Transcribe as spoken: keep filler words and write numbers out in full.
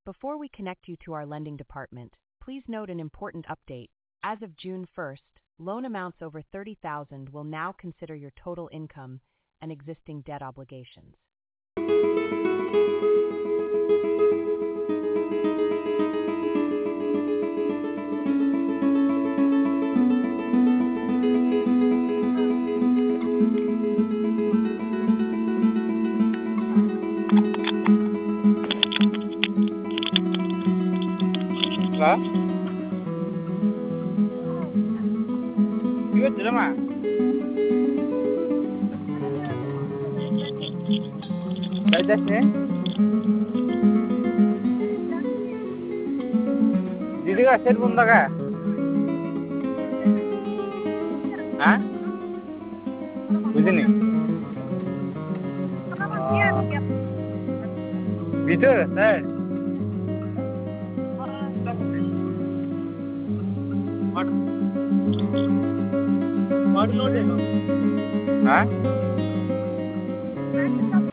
Before we connect you to our lending department, please note an important update. As of June first, loan amounts over thirty thousand will now consider your total income and existing debt obligations. Halo? Iya, sudah mah. Bajasnya? Didi ka set bunda ka? Hah? Begini. Bitur, sir. What? What load? Huh?